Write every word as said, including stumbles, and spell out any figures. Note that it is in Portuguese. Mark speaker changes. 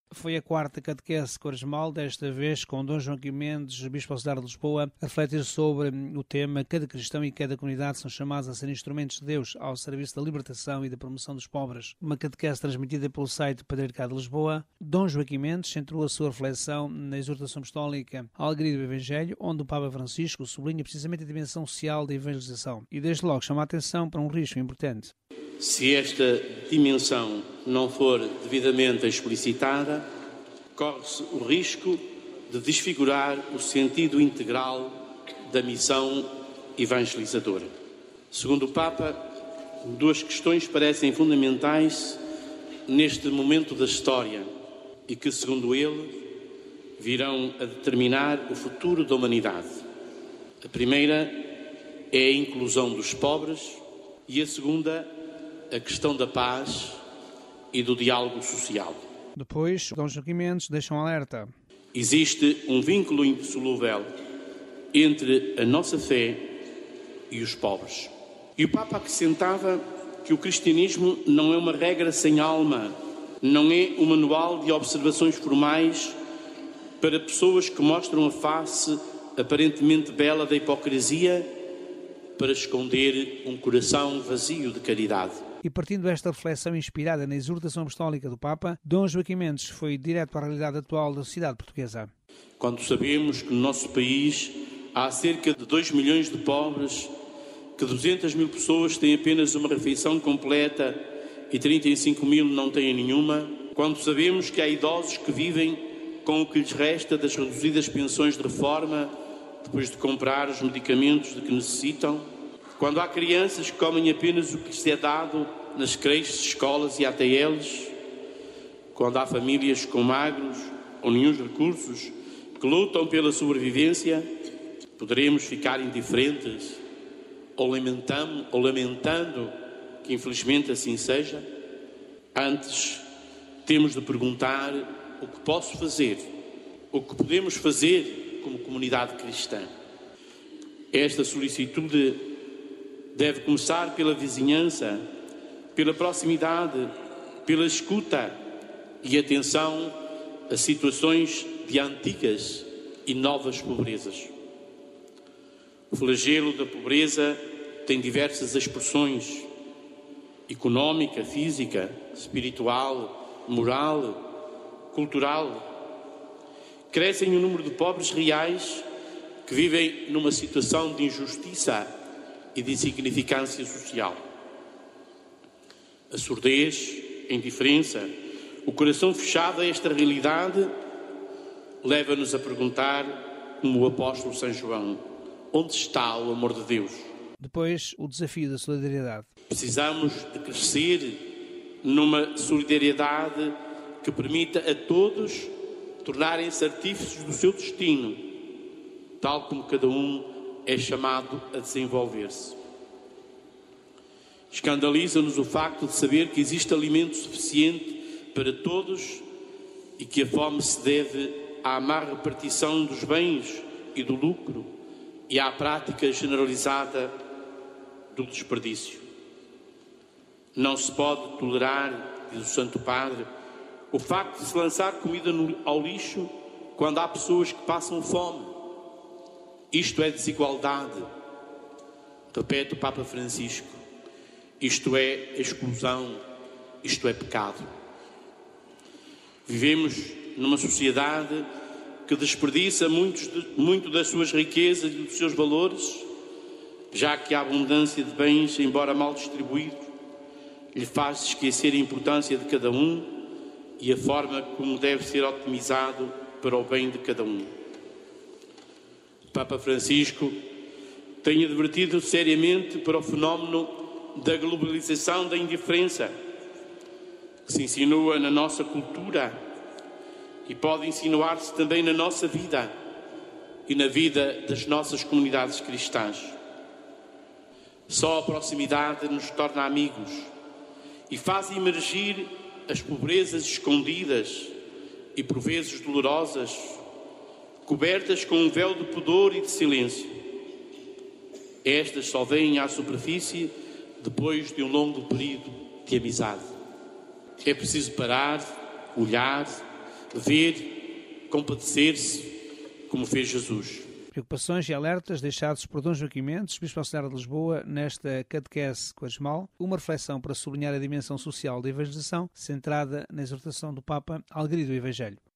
Speaker 1: Foi a quarta catequese quaresmal, desta vez com Dom Joaquim Mendes, Bispo Auxiliar de Lisboa, a refletir sobre o tema cada cristão e cada comunidade são chamados a ser instrumentos de Deus ao serviço da libertação e da promoção dos pobres. Uma catequese transmitida pelo site Patriarcado de Lisboa. Dom Joaquim Mendes centrou a sua reflexão na exortação apostólica à alegria do Evangelho, onde o Papa Francisco sublinha precisamente a dimensão social da evangelização e desde logo chama a atenção para um risco importante.
Speaker 2: Se esta dimensão não for devidamente explicitada, corre-se o risco de desfigurar o sentido integral da missão evangelizadora. Segundo o Papa, duas questões parecem fundamentais neste momento da história e que, segundo ele, virão a determinar o futuro da humanidade. A primeira é a inclusão dos pobres e a segunda, a questão da paz e do diálogo social.
Speaker 1: Depois, Dom Joaquim Mendes deixa um alerta.
Speaker 2: Existe um vínculo indissolúvel entre a nossa fé e os pobres. E o Papa acrescentava que o cristianismo não é uma regra sem alma, não é um manual de observações formais para pessoas que mostram a face aparentemente bela da hipocrisia para esconder um coração vazio de caridade.
Speaker 1: E partindo desta reflexão inspirada na exortação apostólica do Papa, Dom Joaquim Mendes foi direto para a realidade atual da sociedade portuguesa.
Speaker 2: Quando sabemos que no nosso país há cerca de dois milhões de pobres, que duzentas mil pessoas têm apenas uma refeição completa e trinta e cinco mil não têm nenhuma, quando sabemos que há idosos que vivem com o que lhes resta das reduzidas pensões de reforma, depois de comprar os medicamentos de que necessitam, quando há crianças que comem apenas o que lhes é dado nas creches, escolas e A T Ls, quando há famílias com magros ou nenhum recursos que lutam pela sobrevivência, poderemos ficar indiferentes ou lamentando, ou lamentando que infelizmente assim seja? Antes, temos de perguntar o que posso fazer, o que podemos fazer como comunidade cristã. Esta solicitude deve começar pela vizinhança, pela proximidade, pela escuta e atenção a situações de antigas e novas pobrezas. O flagelo da pobreza tem diversas expressões: económica, física, espiritual, moral, cultural. Crescem o número de pobres reais que vivem numa situação de injustiça e de insignificância social. A surdez, a indiferença, o coração fechado a esta realidade leva-nos a perguntar, como o apóstolo São João, onde está o amor de Deus?
Speaker 1: Depois, o desafio da solidariedade.
Speaker 2: Precisamos de crescer numa solidariedade que permita a todos tornarem-se artífices do seu destino, tal como cada um é chamado a desenvolver-se. Escandaliza-nos o facto de saber que existe alimento suficiente para todos e que a fome se deve à má repartição dos bens e do lucro e à prática generalizada do desperdício. Não se pode tolerar, diz o Santo Padre, o facto de se lançar comida no, ao lixo quando há pessoas que passam fome. Isto é desigualdade, repete o Papa Francisco. Isto é exclusão, isto é pecado. Vivemos numa sociedade que desperdiça muitos de, muito das suas riquezas e dos seus valores, já que a abundância de bens, embora mal distribuídos, lhe faz esquecer a importância de cada um e a forma como deve ser otimizado para o bem de cada um. O Papa Francisco tem advertido seriamente para o fenómeno da globalização da indiferença, que se insinua na nossa cultura e pode insinuar-se também na nossa vida e na vida das nossas comunidades cristãs. Só a proximidade nos torna amigos e faz emergir as pobrezas escondidas e por vezes dolorosas, cobertas com um véu de pudor e de silêncio. Estas só vêm à superfície depois de um longo período de amizade. É preciso parar, olhar, ver, compadecer-se, como fez Jesus.
Speaker 1: Preocupações e alertas deixados por Dom Joaquim Mendes, Bispo Auxiliar de Lisboa, nesta catequese quaresmal, uma reflexão para sublinhar a dimensão social da evangelização, centrada na exortação do Papa ao grito do Evangelho.